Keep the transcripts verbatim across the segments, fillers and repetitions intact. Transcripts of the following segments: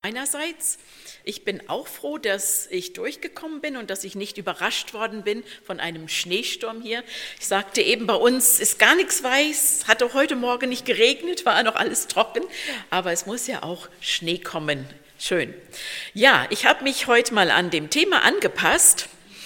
einerseits. Ich bin auch froh, dass ich durchgekommen bin und dass ich nicht überrascht worden bin von einem Schneesturm hier. Ich sagte eben, bei uns ist gar nichts weiß, hat auch heute Morgen nicht geregnet, war noch alles trocken, aber es muss ja auch Schnee kommen. Schön. Ja, ich habe mich heute mal an dem Thema angepasst.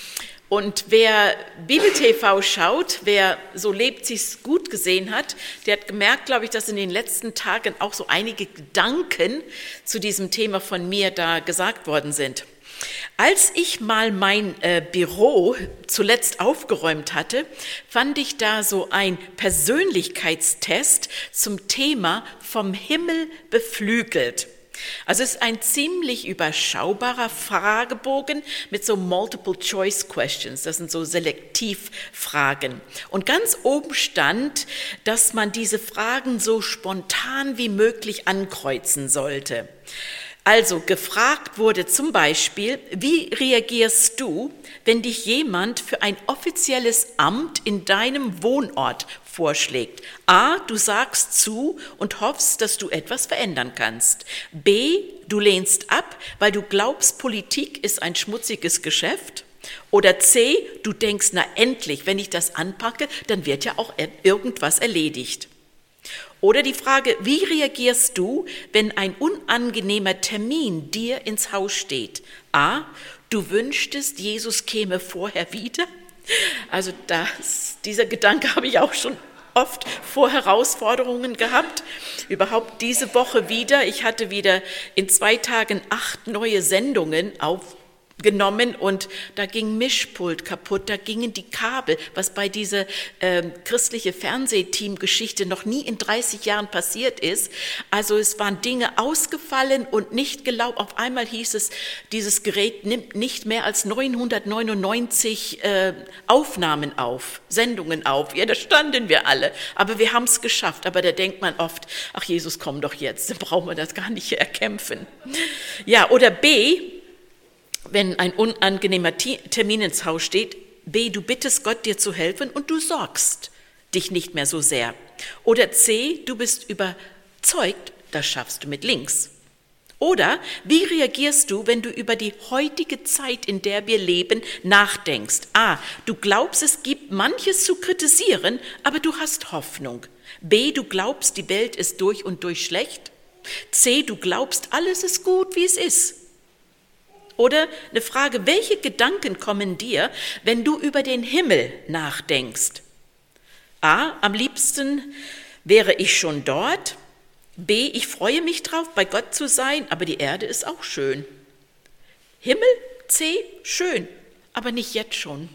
Und wer Bibel-T V schaut, wer So lebt sich's gut gesehen hat, der hat gemerkt, glaube ich, dass in den letzten Tagen auch so einige Gedanken zu diesem Thema von mir da gesagt worden sind. Als ich mal mein äh, Büro zuletzt aufgeräumt hatte, fand ich da so ein Persönlichkeitstest zum Thema vom Himmel beflügelt. Also es ist ein ziemlich überschaubarer Fragebogen mit so Multiple-Choice-Questions, das sind so Selektivfragen. Und ganz oben stand, dass man diese Fragen so spontan wie möglich ankreuzen sollte. Also gefragt wurde zum Beispiel, wie reagierst du, wenn dich jemand für ein offizielles Amt in deinem Wohnort vorschlägt? A, du sagst zu und hoffst, dass du etwas verändern kannst. B, du lehnst ab, weil du glaubst, Politik ist ein schmutziges Geschäft. Oder C, du denkst, na endlich, wenn ich das anpacke, dann wird ja auch irgendwas erledigt. Oder die Frage, wie reagierst du, wenn ein unangenehmer Termin dir ins Haus steht? A, du wünschtest, Jesus käme vorher wieder. Also das, dieser Gedanke habe ich auch schon oft vor Herausforderungen gehabt. Überhaupt diese Woche wieder. Ich hatte wieder in zwei Tagen acht neue Sendungen aufgenommen und da ging Mischpult kaputt, da gingen die Kabel, was bei dieser äh, christliche Fernsehteam-Geschichte noch nie in dreißig Jahren passiert ist. Also es waren Dinge ausgefallen und nicht gelaufen. Auf einmal hieß es, dieses Gerät nimmt nicht mehr als neunhundertneunundneunzig äh, Aufnahmen auf, Sendungen auf. Ja, da standen wir alle, aber wir haben es geschafft. Aber da denkt man oft, ach Jesus, komm doch jetzt, dann brauchen wir das gar nicht erkämpfen. Ja, oder B, wenn ein unangenehmer Termin ins Haus steht, B, du bittest Gott, dir zu helfen und du sorgst dich nicht mehr so sehr. Oder C, du bist überzeugt, das schaffst du mit links. Oder wie reagierst du, wenn du über die heutige Zeit, in der wir leben, nachdenkst? A, du glaubst, es gibt manches zu kritisieren, aber du hast Hoffnung. B, du glaubst, die Welt ist durch und durch schlecht. C, du glaubst, alles ist gut, wie es ist. Oder eine Frage, welche Gedanken kommen dir, wenn du über den Himmel nachdenkst? A, am liebsten wäre ich schon dort. B, ich freue mich drauf, bei Gott zu sein, aber die Erde ist auch schön. Himmel? C, schön, aber nicht jetzt schon.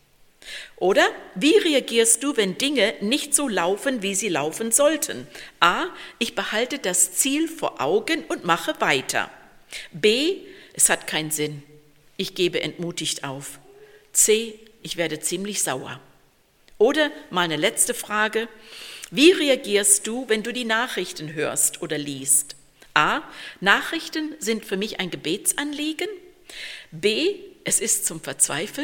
Oder wie reagierst du, wenn Dinge nicht so laufen, wie sie laufen sollten? A, ich behalte das Ziel vor Augen und mache weiter. B, es hat keinen Sinn. Ich gebe entmutigt auf. C, ich werde ziemlich sauer. Oder mal eine letzte Frage. Wie reagierst du, wenn du die Nachrichten hörst oder liest? A, Nachrichten sind für mich ein Gebetsanliegen. B, es ist zum Verzweifeln.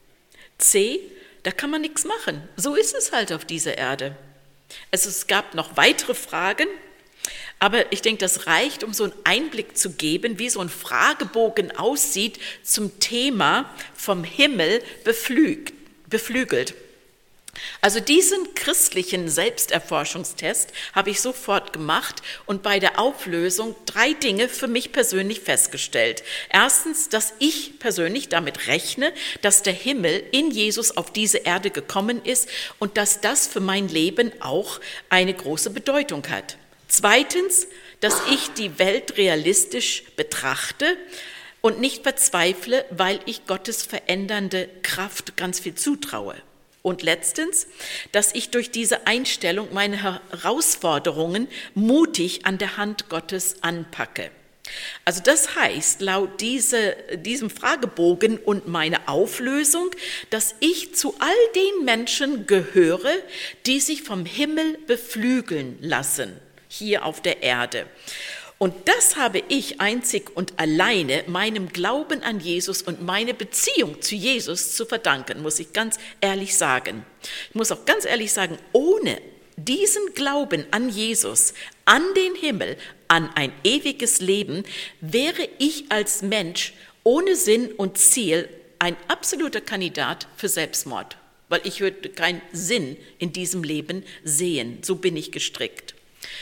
C, da kann man nichts machen. So ist es halt auf dieser Erde. Also es gab noch weitere Fragen. Aber ich denke, das reicht, um so einen Einblick zu geben, wie so ein Fragebogen aussieht zum Thema vom Himmel beflügt, beflügelt. Also diesen christlichen Selbsterforschungstest habe ich sofort gemacht und bei der Auflösung drei Dinge für mich persönlich festgestellt. Erstens, dass ich persönlich damit rechne, dass der Himmel in Jesus auf diese Erde gekommen ist und dass das für mein Leben auch eine große Bedeutung hat. Zweitens, dass ich die Welt realistisch betrachte und nicht verzweifle, weil ich Gottes verändernde Kraft ganz viel zutraue. Und letztens, dass ich durch diese Einstellung meine Herausforderungen mutig an der Hand Gottes anpacke. Also das heißt, laut diese, diesem Fragebogen und meine Auflösung, dass ich zu all den Menschen gehöre, die sich vom Himmel beflügeln lassen, hier auf der Erde. Und das habe ich einzig und alleine meinem Glauben an Jesus und meine Beziehung zu Jesus zu verdanken, muss ich ganz ehrlich sagen. Ich muss auch ganz ehrlich sagen, ohne diesen Glauben an Jesus, an den Himmel, an ein ewiges Leben, wäre ich als Mensch ohne Sinn und Ziel ein absoluter Kandidat für Selbstmord, weil ich würde keinen Sinn in diesem Leben sehen. So bin ich gestrickt.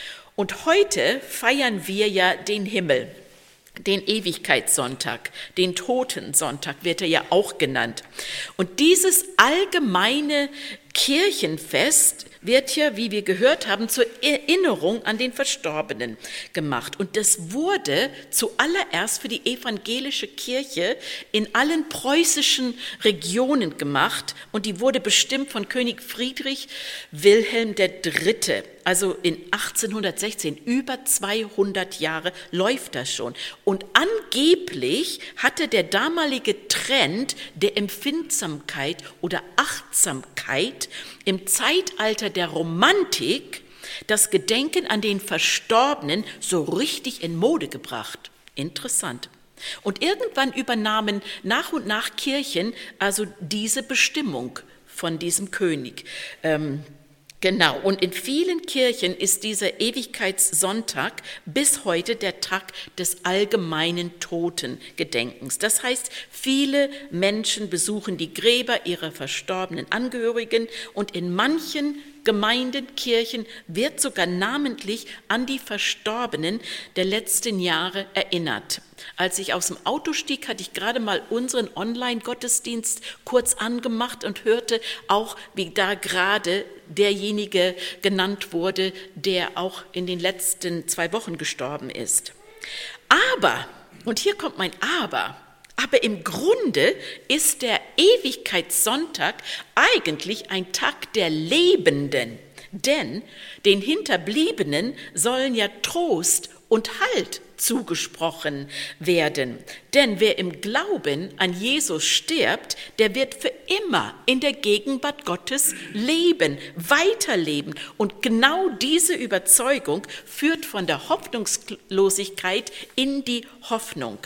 Und heute feiern wir ja den Himmel, den Ewigkeitssonntag, den Totensonntag wird er ja auch genannt. Und dieses allgemeine Kirchenfest wird ja, wie wir gehört haben, zur Erinnerung an den Verstorbenen gemacht. Und das wurde zuallererst für die evangelische Kirche in allen preußischen Regionen gemacht und die wurde bestimmt von König Friedrich Wilhelm der Dritte. Also in achtzehnhundertsechzehn, über zweihundert Jahre läuft das schon. Und angeblich hatte der damalige Trend der Empfindsamkeit oder Achtsamkeit im Zeitalter der Romantik das Gedenken an den Verstorbenen so richtig in Mode gebracht. Interessant. Und irgendwann übernahmen nach und nach Kirchen also diese Bestimmung von diesem König. Ähm, Genau, und in vielen Kirchen ist dieser Ewigkeitssonntag bis heute der Tag des allgemeinen Totengedenkens. Das heißt, viele Menschen besuchen die Gräber ihrer verstorbenen Angehörigen und in manchen Gemeinden, Kirchen wird sogar namentlich an die Verstorbenen der letzten Jahre erinnert. Als ich aus dem Auto stieg, hatte ich gerade mal unseren Online-Gottesdienst kurz angemacht und hörte auch, wie da gerade derjenige genannt wurde, der auch in den letzten zwei Wochen gestorben ist. Aber, und hier kommt mein Aber, aber im Grunde ist der Ewigkeitssonntag eigentlich ein Tag der Lebenden, denn den Hinterbliebenen sollen ja Trost und Halt zugesprochen werden. Denn wer im Glauben an Jesus stirbt, der wird für immer in der Gegenwart Gottes leben, weiterleben. Und genau diese Überzeugung führt von der Hoffnungslosigkeit in die Hoffnung.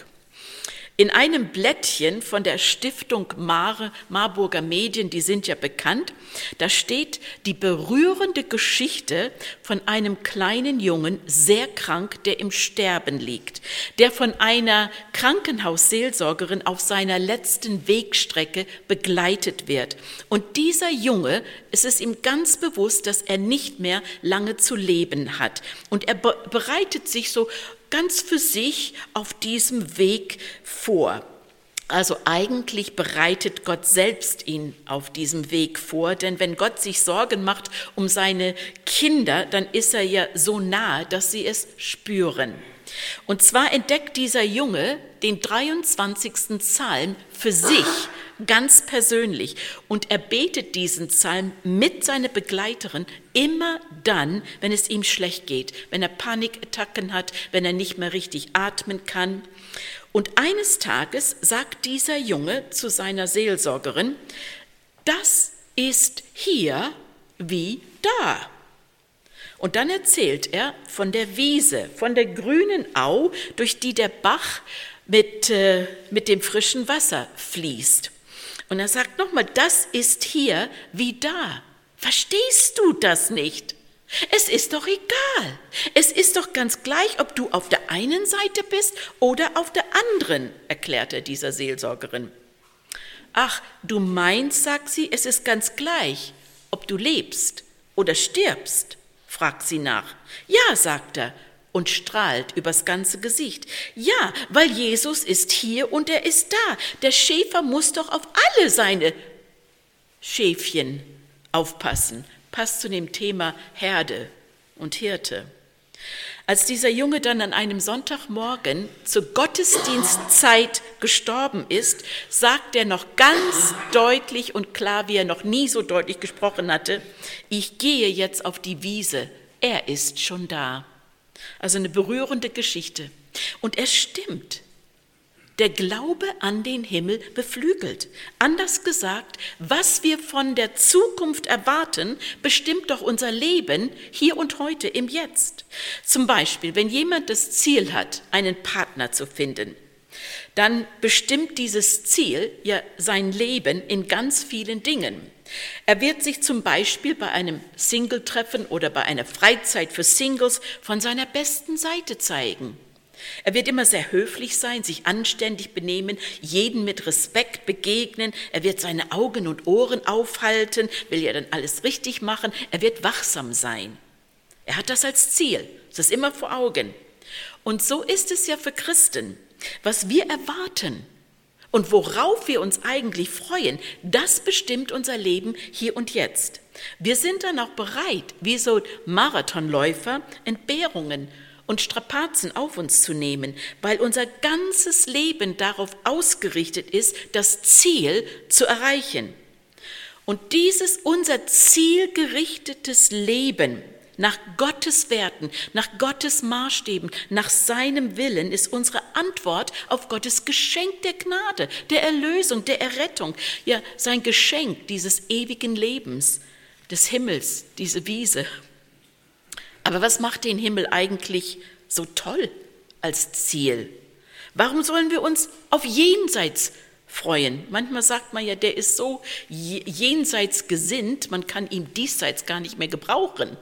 In einem Blättchen von der Stiftung Mar, Marburger Medien, die sind ja bekannt, da steht die berührende Geschichte von einem kleinen Jungen, sehr krank, der im Sterben liegt, der von einer Krankenhausseelsorgerin auf seiner letzten Wegstrecke begleitet wird. Und dieser Junge, es ist ihm ganz bewusst, dass er nicht mehr lange zu leben hat. Und er be- bereitet sich so ganz für sich auf diesem Weg vor. Also eigentlich bereitet Gott selbst ihn auf diesem Weg vor, denn wenn Gott sich Sorgen macht um seine Kinder, dann ist er ja so nahe, dass sie es spüren. Und zwar entdeckt dieser Junge den dreiundzwanzigsten Psalm für sich, ganz persönlich. Und er betet diesen Psalm mit seiner Begleiterin immer dann, wenn es ihm schlecht geht, wenn er Panikattacken hat, wenn er nicht mehr richtig atmen kann. Und eines Tages sagt dieser Junge zu seiner Seelsorgerin, das ist hier wie da. Und dann erzählt er von der Wiese, von der grünen Au, durch die der Bach mit, äh, mit dem frischen Wasser fließt. Und er sagt nochmal, das ist hier wie da. Verstehst du das nicht? Es ist doch egal. Es ist doch ganz gleich, ob du auf der einen Seite bist oder auf der anderen, erklärt er dieser Seelsorgerin. Ach, du meinst, sagt sie, es ist ganz gleich, ob du lebst oder stirbst, fragt sie nach. Ja, sagt er und strahlt übers ganze Gesicht. Ja, weil Jesus ist hier und er ist da. Der Schäfer muss doch auf alle seine Schäfchen aufpassen. Passt zu dem Thema Herde und Hirte. Als dieser Junge dann an einem Sonntagmorgen zur Gottesdienstzeit gestorben ist, sagt er noch ganz deutlich und klar, wie er noch nie so deutlich gesprochen hatte, ich gehe jetzt auf die Wiese, er ist schon da. Also eine berührende Geschichte. Und es stimmt. Der Glaube an den Himmel beflügelt. Anders gesagt, was wir von der Zukunft erwarten, bestimmt doch unser Leben hier und heute im Jetzt. Zum Beispiel, wenn jemand das Ziel hat, einen Partner zu finden, dann bestimmt dieses Ziel ja sein Leben in ganz vielen Dingen. Er wird sich zum Beispiel bei einem Single-Treffen oder bei einer Freizeit für Singles von seiner besten Seite zeigen. Er wird immer sehr höflich sein, sich anständig benehmen, jeden mit Respekt begegnen. Er wird seine Augen und Ohren aufhalten, will ja dann alles richtig machen. Er wird wachsam sein. Er hat das als Ziel, das ist immer vor Augen. Und so ist es ja für Christen. Was wir erwarten und worauf wir uns eigentlich freuen, das bestimmt unser Leben hier und jetzt. Wir sind dann auch bereit, wie so Marathonläufer, Entbehrungen und Strapazen auf uns zu nehmen, weil unser ganzes Leben darauf ausgerichtet ist, das Ziel zu erreichen. Und dieses unser zielgerichtetes Leben nach Gottes Werten, nach Gottes Maßstäben, nach seinem Willen ist unsere Antwort auf Gottes Geschenk der Gnade, der Erlösung, der Errettung, ja sein Geschenk dieses ewigen Lebens, des Himmels, diese Wiese. Aber was macht den Himmel eigentlich so toll als Ziel? Warum sollen wir uns auf Jenseits freuen? Manchmal sagt man ja, der ist so jenseits gesinnt, man kann ihn diesseits gar nicht mehr gebrauchen.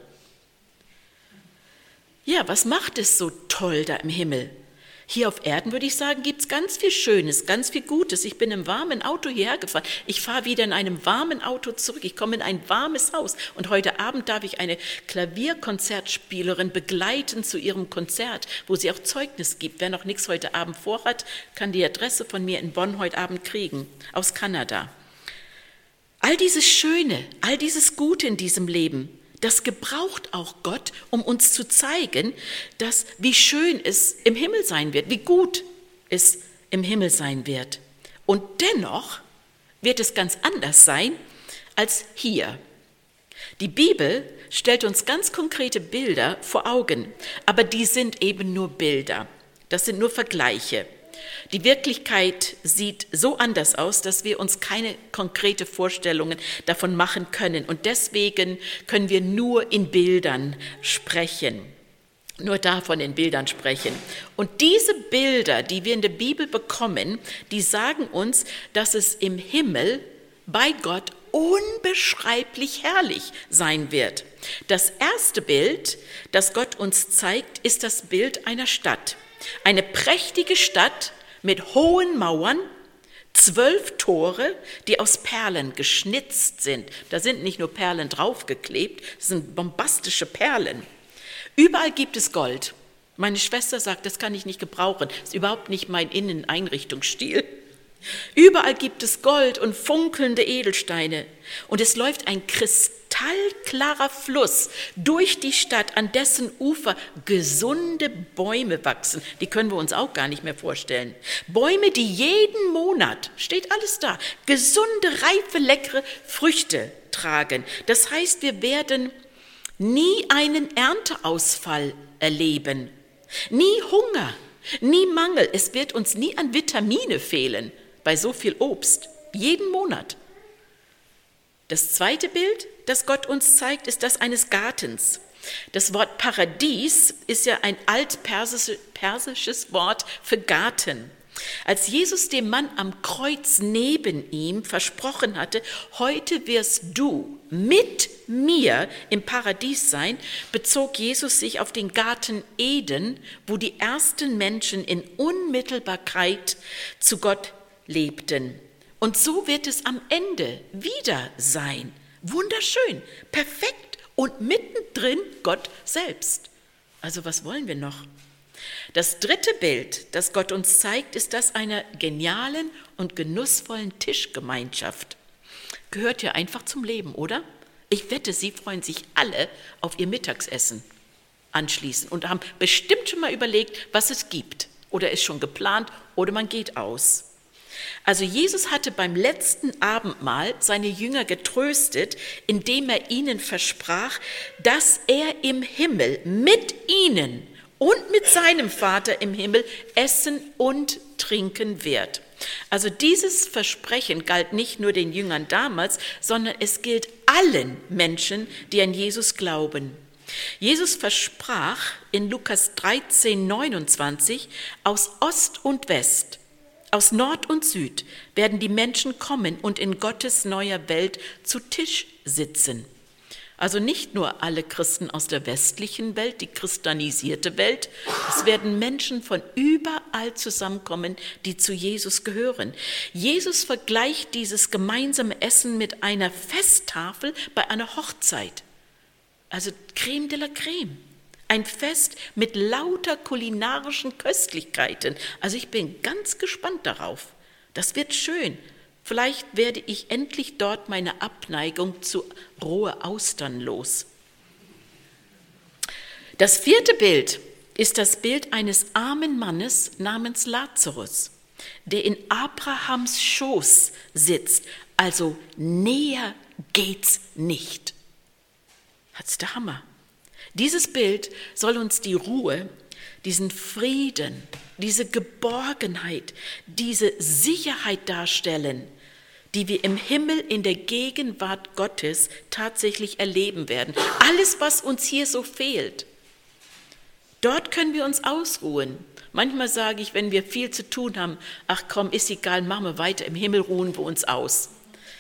Ja, was macht es so toll da im Himmel? Hier auf Erden, würde ich sagen, gibt es ganz viel Schönes, ganz viel Gutes. Ich bin im warmen Auto hierher gefahren. Ich fahre wieder in einem warmen Auto zurück. Ich komme in ein warmes Haus. Und heute Abend darf ich eine Klavierkonzertspielerin begleiten zu ihrem Konzert, wo sie auch Zeugnis gibt. Wer noch nichts heute Abend vorhat, kann die Adresse von mir in Bonn heute Abend kriegen, aus Kanada. All dieses Schöne, all dieses Gute in diesem Leben, das gebraucht auch Gott, um uns zu zeigen, dass wie schön es im Himmel sein wird, wie gut es im Himmel sein wird. Und dennoch wird es ganz anders sein als hier. Die Bibel stellt uns ganz konkrete Bilder vor Augen, aber die sind eben nur Bilder. Das sind nur Vergleiche. Die Wirklichkeit sieht so anders aus, dass wir uns keine konkrete Vorstellungen davon machen können. Und deswegen können wir nur in Bildern sprechen, nur davon in Bildern sprechen. Und diese Bilder, die wir in der Bibel bekommen, die sagen uns, dass es im Himmel bei Gott unbeschreiblich herrlich sein wird. Das erste Bild, das Gott uns zeigt, ist das Bild einer Stadt. Eine prächtige Stadt mit hohen Mauern, zwölf Tore, die aus Perlen geschnitzt sind. Da sind nicht nur Perlen draufgeklebt, das sind bombastische Perlen. Überall gibt es Gold. Meine Schwester sagt, das kann ich nicht gebrauchen, das ist überhaupt nicht mein Inneneinrichtungsstil. Überall gibt es Gold und funkelnde Edelsteine und es läuft ein kristallklarer Fluss durch die Stadt, an dessen Ufer gesunde Bäume wachsen. Die können wir uns auch gar nicht mehr vorstellen. Bäume, die jeden Monat, steht alles da, gesunde, reife, leckere Früchte tragen. Das heißt, wir werden nie einen Ernteausfall erleben, nie Hunger, nie Mangel. Es wird uns nie an Vitamine fehlen bei so viel Obst, jeden Monat. Das zweite Bild, das Gott uns zeigt, ist das eines Gartens. Das Wort Paradies ist ja ein altpersisches Wort für Garten. Als Jesus dem Mann am Kreuz neben ihm versprochen hatte, heute wirst du mit mir im Paradies sein, bezog Jesus sich auf den Garten Eden, wo die ersten Menschen in Unmittelbarkeit zu Gott lebten. Und so wird es am Ende wieder sein. Wunderschön, perfekt und mittendrin Gott selbst. Also was wollen wir noch? Das dritte Bild, das Gott uns zeigt, ist das einer genialen und genussvollen Tischgemeinschaft. Gehört ja einfach zum Leben, oder? Ich wette, Sie freuen sich alle auf Ihr Mittagsessen anschließend und haben bestimmt schon mal überlegt, was es gibt. Oder ist schon geplant oder man geht aus. Also Jesus hatte beim letzten Abendmahl seine Jünger getröstet, indem er ihnen versprach, dass er im Himmel mit ihnen und mit seinem Vater im Himmel essen und trinken wird. Also dieses Versprechen galt nicht nur den Jüngern damals, sondern es gilt allen Menschen, die an Jesus glauben. Jesus versprach in Lukas dreizehn, neunundzwanzig, aus Ost und West, Aus Nord und Süd werden die Menschen kommen und in Gottes neuer Welt zu Tisch sitzen. Also nicht nur alle Christen aus der westlichen Welt, die christianisierte Welt, es werden Menschen von überall zusammenkommen, die zu Jesus gehören. Jesus vergleicht dieses gemeinsame Essen mit einer Festtafel bei einer Hochzeit. Also Creme de la Creme. Ein Fest mit lauter kulinarischen Köstlichkeiten. Also ich bin ganz gespannt darauf. Das wird schön. Vielleicht werde ich endlich dort meine Abneigung zu rohe Austern los. Das vierte Bild ist das Bild eines armen Mannes namens Lazarus, der in Abrahams Schoß sitzt. Also näher geht's nicht. Das ist der Hammer. Dieses Bild soll uns die Ruhe, diesen Frieden, diese Geborgenheit, diese Sicherheit darstellen, die wir im Himmel in der Gegenwart Gottes tatsächlich erleben werden. Alles, was uns hier so fehlt, dort können wir uns ausruhen. Manchmal sage ich, wenn wir viel zu tun haben, ach komm, ist egal, machen wir weiter, im Himmel ruhen wir uns aus.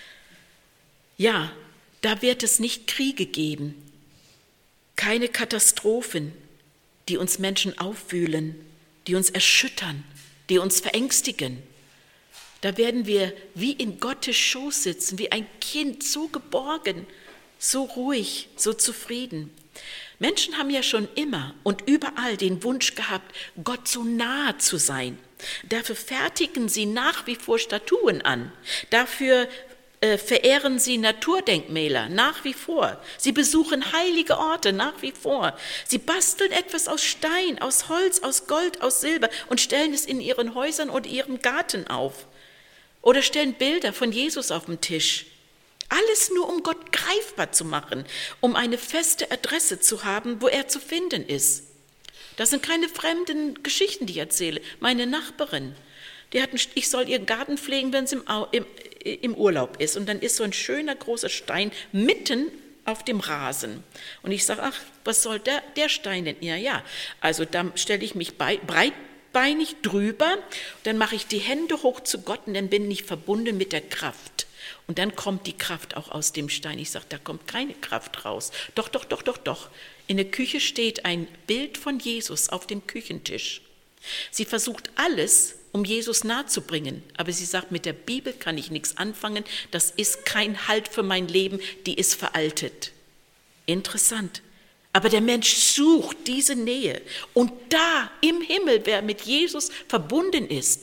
Ja, da wird es nicht Kriege geben, keine Katastrophen, die uns Menschen aufwühlen, die uns erschüttern, die uns verängstigen. Da werden wir wie in Gottes Schoß sitzen, wie ein Kind, so geborgen, so ruhig, so zufrieden. Menschen haben ja schon immer und überall den Wunsch gehabt, Gott so nahe zu sein. Dafür fertigen sie nach wie vor Statuen an. Dafür äh, verehren sie Naturdenkmäler nach wie vor. Sie besuchen heilige Orte nach wie vor. Sie basteln etwas aus Stein, aus Holz, aus Gold, aus Silber und stellen es in ihren Häusern oder ihrem Garten auf. Oder stellen Bilder von Jesus auf den Tisch. Alles nur, um Gott greifbar zu machen, um eine feste Adresse zu haben, wo er zu finden ist. Das sind keine fremden Geschichten, die ich erzähle. Meine Nachbarin, die hat einen, ich soll ihren Garten pflegen, wenn sie im, im, im Urlaub ist. Und dann ist so ein schöner großer Stein mitten auf dem Rasen. Und ich sage, ach, was soll der, der Stein denn? Ja, ja, also da stelle ich mich bei, breit beinig drüber, dann mache ich die Hände hoch zu Gott und dann bin ich verbunden mit der Kraft. Und dann kommt die Kraft auch aus dem Stein. Ich sage, da kommt keine Kraft raus. Doch, doch, doch, doch, doch. In der Küche steht ein Bild von Jesus auf dem Küchentisch. Sie versucht alles, um Jesus nahe zu bringen, aber sie sagt, mit der Bibel kann ich nichts anfangen, das ist kein Halt für mein Leben, die ist veraltet. Interessant. Aber der Mensch sucht diese Nähe. Und da im Himmel, wer mit Jesus verbunden ist,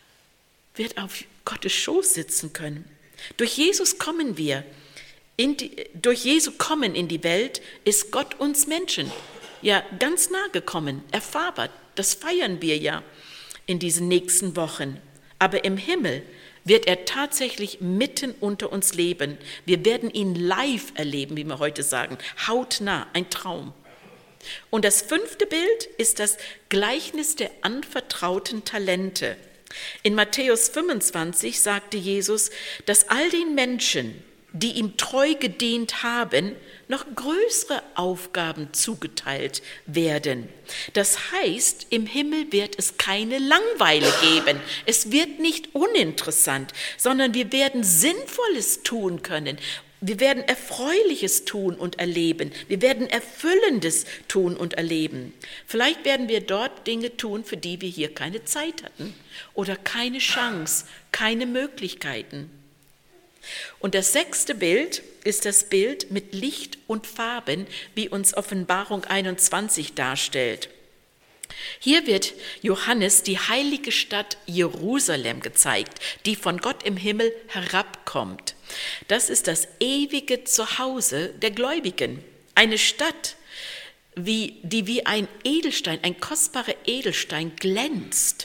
wird auf Gottes Schoß sitzen können. Durch Jesus kommen wir, in die, durch Jesu Kommen in die Welt ist Gott uns Menschen ja ganz nahe gekommen, erfahrbar. Das feiern wir ja in diesen nächsten Wochen. Aber im Himmel wird er tatsächlich mitten unter uns leben. Wir werden ihn live erleben, wie wir heute sagen, hautnah, ein Traum. Und das fünfte Bild ist das Gleichnis der anvertrauten Talente. In Matthäus fünfundzwanzig sagte Jesus, dass all den Menschen, die ihm treu gedient haben, noch größere Aufgaben zugeteilt werden. Das heißt, im Himmel wird es keine Langeweile geben. Es wird nicht uninteressant, sondern wir werden Sinnvolles tun können. Wir werden Erfreuliches tun und erleben. Wir werden Erfüllendes tun und erleben. Vielleicht werden wir dort Dinge tun, für die wir hier keine Zeit hatten oder keine Chance, keine Möglichkeiten. Und das sechste Bild ist das Bild mit Licht und Farben, wie uns Offenbarung einundzwanzig darstellt. Hier wird Johannes die heilige Stadt Jerusalem gezeigt, die von Gott im Himmel herabkommt. Das ist das ewige Zuhause der Gläubigen. Eine Stadt, wie, die wie ein Edelstein, ein kostbarer Edelstein glänzt.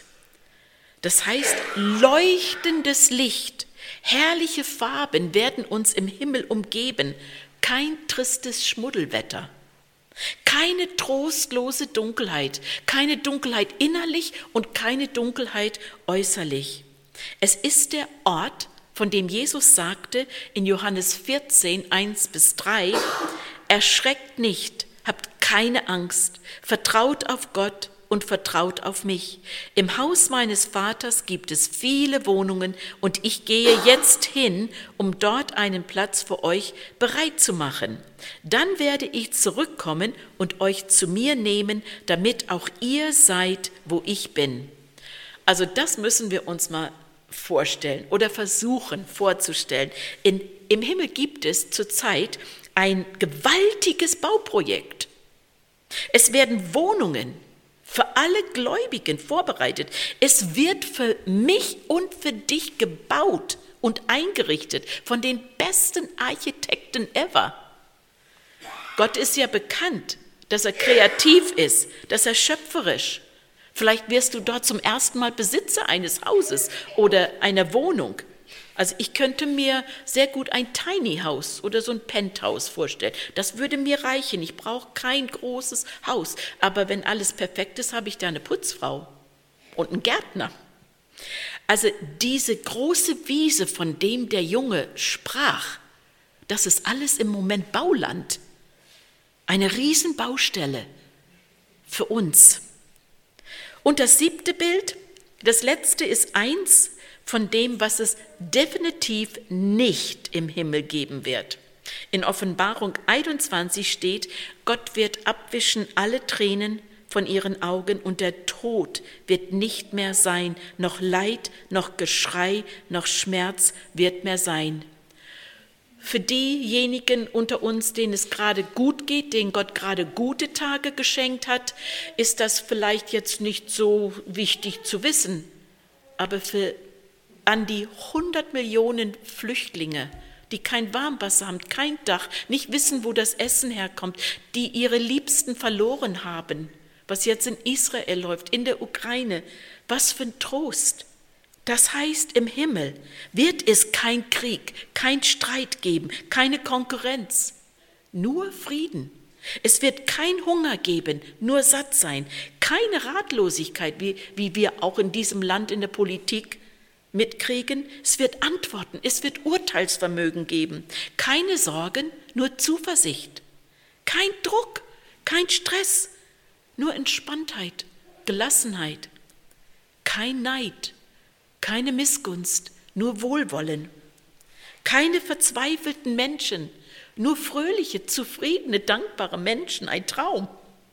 Das heißt, leuchtendes Licht, herrliche Farben werden uns im Himmel umgeben. Kein tristes Schmuddelwetter. Keine trostlose Dunkelheit, keine Dunkelheit innerlich und keine Dunkelheit äußerlich. Es ist der Ort, von dem Jesus sagte in Johannes vierzehn, eins bis drei, erschreckt nicht, habt keine Angst, vertraut auf Gott und vertraut auf mich. Im Haus meines Vaters gibt es viele Wohnungen und ich gehe jetzt hin, um dort einen Platz für euch bereit zu machen. Dann werde ich zurückkommen und euch zu mir nehmen, damit auch ihr seid, wo ich bin. Also das müssen wir uns mal vorstellen oder versuchen vorzustellen. In, im Himmel gibt es zurzeit ein gewaltiges Bauprojekt. Es werden Wohnungen für alle Gläubigen vorbereitet. Es wird für mich und für dich gebaut und eingerichtet von den besten Architekten ever. Gott ist ja bekannt, dass er kreativ ist, dass er schöpferisch. Vielleicht wirst du dort zum ersten Mal Besitzer eines Hauses oder einer Wohnung. Also ich könnte mir sehr gut ein Tiny House oder so ein Penthouse vorstellen. Das würde mir reichen. Ich brauche kein großes Haus. Aber wenn alles perfekt ist, habe ich da eine Putzfrau und einen Gärtner. Also diese große Wiese, von dem der Junge sprach, das ist alles im Moment Bauland. Eine Riesenbaustelle für uns. Und das siebte Bild, das letzte ist eins von dem, was es definitiv nicht im Himmel geben wird. In Offenbarung einundzwanzig steht, Gott wird abwischen alle Tränen von ihren Augen und der Tod wird nicht mehr sein, noch Leid, noch Geschrei, noch Schmerz wird mehr sein. Für diejenigen unter uns, denen es gerade gut geht, denen Gott gerade gute Tage geschenkt hat, ist das vielleicht jetzt nicht so wichtig zu wissen. Aber für an die hundert Millionen Flüchtlinge, die kein Warmwasser haben, kein Dach, nicht wissen, wo das Essen herkommt, die ihre Liebsten verloren haben, was jetzt in Israel läuft, in der Ukraine, was für ein Trost. Das heißt, im Himmel wird es kein Krieg, kein Streit geben, keine Konkurrenz, nur Frieden. Es wird kein Hunger geben, nur satt sein, keine Ratlosigkeit, wie, wie wir auch in diesem Land in der Politik mitkriegen. Es wird Antworten, es wird Urteilsvermögen geben, keine Sorgen, nur Zuversicht, kein Druck, kein Stress, nur Entspanntheit, Gelassenheit, kein Neid, keine Missgunst, nur Wohlwollen, keine verzweifelten Menschen, nur fröhliche, zufriedene, dankbare Menschen, ein Traum,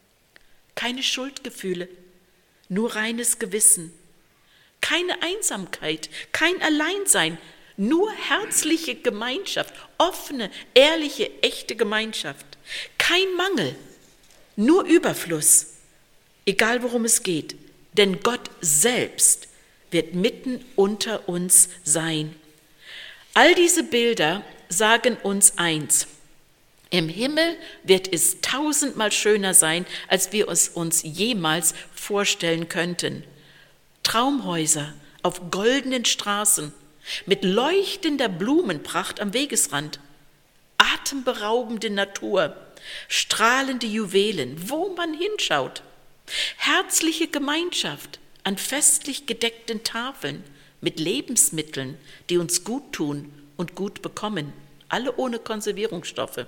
keine Schuldgefühle, nur reines Gewissen, keine Einsamkeit, kein Alleinsein, nur herzliche Gemeinschaft, offene, ehrliche, echte Gemeinschaft, kein Mangel, nur Überfluss, egal worum es geht, denn Gott selbst wird mitten unter uns sein. All diese Bilder sagen uns eins: Im Himmel wird es tausendmal schöner sein, als wir es uns jemals vorstellen könnten. Traumhäuser auf goldenen Straßen, mit leuchtender Blumenpracht am Wegesrand, atemberaubende Natur, strahlende Juwelen, wo man hinschaut, herzliche Gemeinschaft an festlich gedeckten Tafeln mit Lebensmitteln, die uns gut tun und gut bekommen, alle ohne Konservierungsstoffe.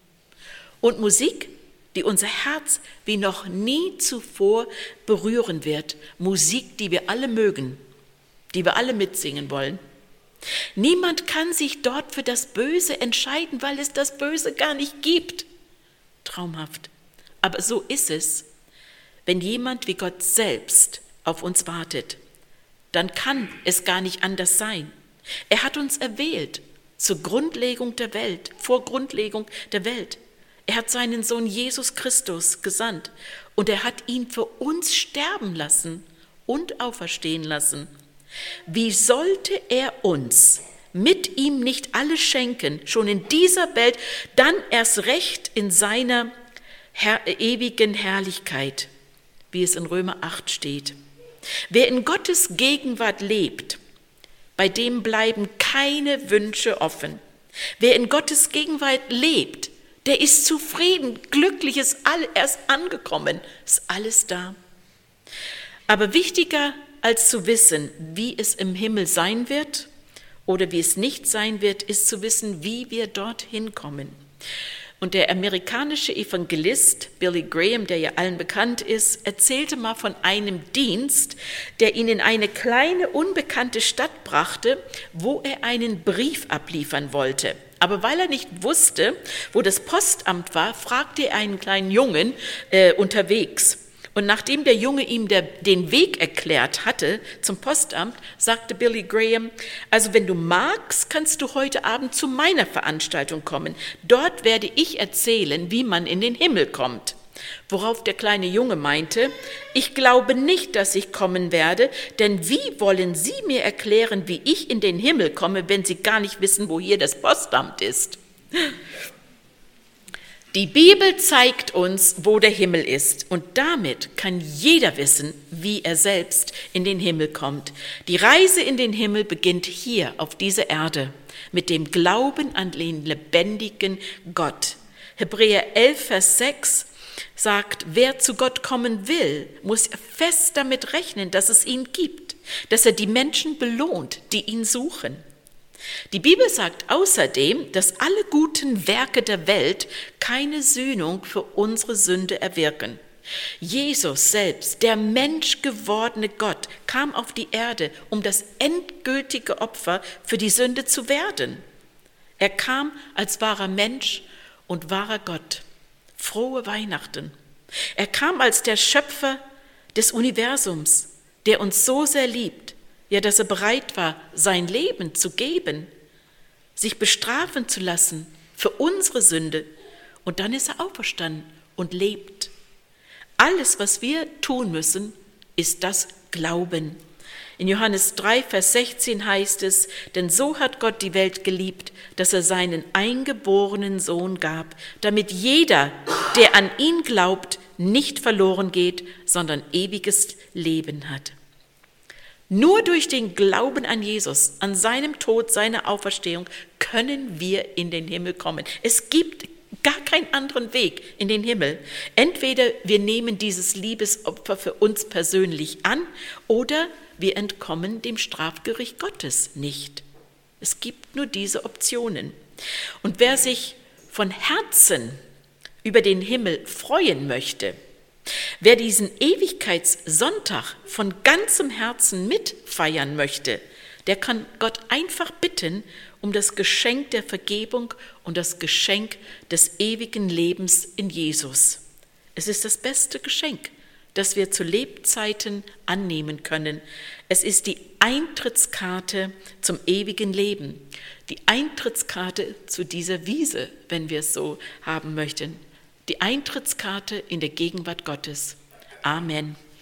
Und Musik, die unser Herz wie noch nie zuvor berühren wird. Musik, die wir alle mögen, die wir alle mitsingen wollen. Niemand kann sich dort für das Böse entscheiden, weil es das Böse gar nicht gibt. Traumhaft. Aber so ist es, wenn jemand wie Gott selbst auf uns wartet. Dann kann es gar nicht anders sein. Er hat uns erwählt zur Grundlegung der Welt, vor Grundlegung der Welt. Er hat seinen Sohn Jesus Christus gesandt und er hat ihn für uns sterben lassen und auferstehen lassen. Wie sollte er uns mit ihm nicht alles schenken, schon in dieser Welt, dann erst recht in seiner Herr, ewigen Herrlichkeit, wie es in Römer acht steht. Wer in Gottes Gegenwart lebt, bei dem bleiben keine Wünsche offen. Wer in Gottes Gegenwart lebt, der ist zufrieden, glücklich, ist erst angekommen, ist alles da. Aber wichtiger als zu wissen, wie es im Himmel sein wird oder wie es nicht sein wird, ist zu wissen, wie wir dorthin kommen. Und der amerikanische Evangelist Billy Graham, der ja allen bekannt ist, erzählte mal von einem Dienst, der ihn in eine kleine, unbekannte Stadt brachte, wo er einen Brief abliefern wollte. Aber weil er nicht wusste, wo das Postamt war, fragte er einen kleinen Jungen äh, unterwegs. Und nachdem der Junge ihm der, den Weg erklärt hatte zum Postamt, sagte Billy Graham, also wenn du magst, kannst du heute Abend zu meiner Veranstaltung kommen. Dort werde ich erzählen, wie man in den Himmel kommt. Worauf der kleine Junge meinte, ich glaube nicht, dass ich kommen werde, denn wie wollen Sie mir erklären, wie ich in den Himmel komme, wenn Sie gar nicht wissen, wo hier das Postamt ist? Die Bibel zeigt uns, wo der Himmel ist, und damit kann jeder wissen, wie er selbst in den Himmel kommt. Die Reise in den Himmel beginnt hier auf dieser Erde mit dem Glauben an den lebendigen Gott. Hebräer elf, Vers sechs sagt, wer zu Gott kommen will, muss fest damit rechnen, dass es ihn gibt, dass er die Menschen belohnt, die ihn suchen. Die Bibel sagt außerdem, dass alle guten Werke der Welt keine Sühnung für unsere Sünde erwirken. Jesus selbst, der menschgewordene Gott, kam auf die Erde, um das endgültige Opfer für die Sünde zu werden. Er kam als wahrer Mensch und wahrer Gott. Frohe Weihnachten. Er kam als der Schöpfer des Universums, der uns so sehr liebt, ja, dass er bereit war, sein Leben zu geben, sich bestrafen zu lassen für unsere Sünde. Und dann ist er auferstanden und lebt. Alles, was wir tun müssen, ist das Glauben. In Johannes drei, Vers sechzehn heißt es, denn so hat Gott die Welt geliebt, dass er seinen eingeborenen Sohn gab, damit jeder, der an ihn glaubt, nicht verloren geht, sondern ewiges Leben hat. Nur durch den Glauben an Jesus, an seinem Tod, seiner Auferstehung, können wir in den Himmel kommen. Es gibt gar keinen anderen Weg in den Himmel. Entweder wir nehmen dieses Liebesopfer für uns persönlich an oder wir entkommen dem Strafgericht Gottes nicht. Es gibt nur diese Optionen. Und wer sich von Herzen über den Himmel freuen möchte, wer diesen Ewigkeitssonntag von ganzem Herzen mitfeiern möchte, der kann Gott einfach bitten um das Geschenk der Vergebung und das Geschenk des ewigen Lebens in Jesus. Es ist das beste Geschenk, das wir zu Lebzeiten annehmen können. Es ist die Eintrittskarte zum ewigen Leben, die Eintrittskarte zu dieser Wiese, wenn wir es so haben möchten. Die Eintrittskarte in der Gegenwart Gottes. Amen.